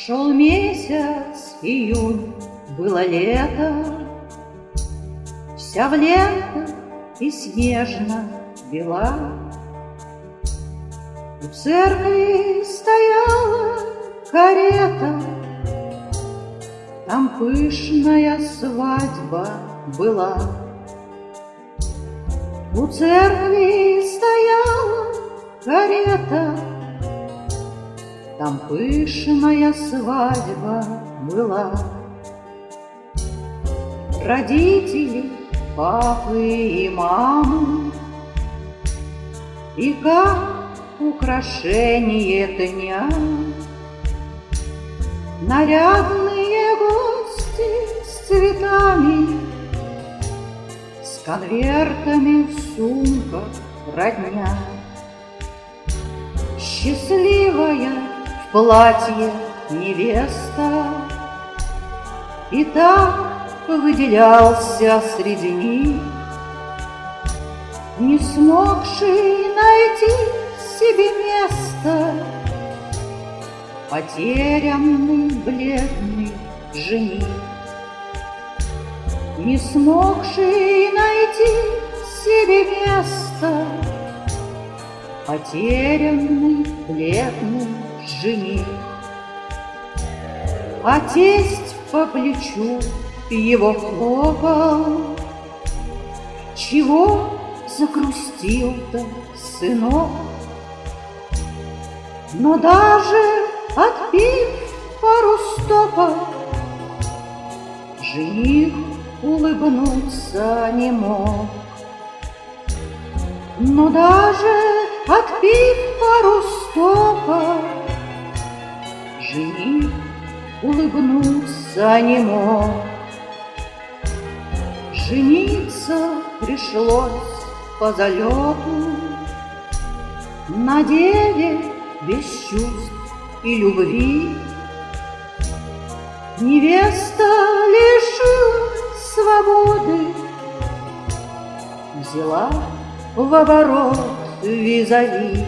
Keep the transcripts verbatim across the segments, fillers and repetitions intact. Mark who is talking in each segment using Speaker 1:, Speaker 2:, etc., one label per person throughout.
Speaker 1: Шел месяц июнь, было лето, вся в лентах и снежно бела. У церкви стояла карета, там пышная свадьба была. У церкви стояла карета, там пышная свадьба была. Родители, папы и мамы, и как украшение дня нарядные гости с цветами, с конвертами в сумках родня. Счастливая в платье невеста, и так выделялся среди них, не смогший найти себе места, потерянный бледный жених. Не смогший найти себе места, потерянный бледный жених. А тесть по плечу его хлопал: чего загрустил-то, сынок? Но даже отпив пару стопов, жених улыбнуться не мог. Но даже отпив пару стопов, жених улыбнуться не мог. Жениться пришлось по залету на деве без чувств и любви. Невеста лишилась свободы, взяла в оборот визави.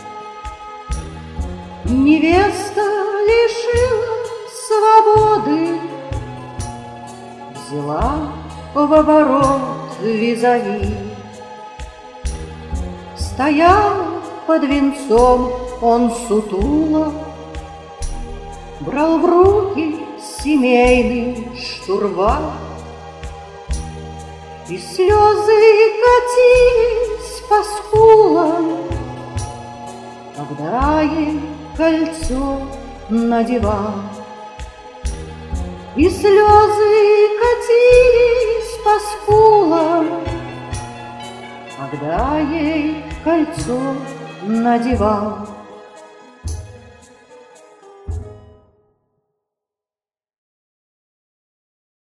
Speaker 1: Невеста лишилась свободы, взяла в оборот визави. Стоял под венцом он сутуло, брал в руки семейный штурвал, и слезы катились по скулам, когда ей кольцо надевал. И слезы катились по скулам, когда ей кольцо надевал.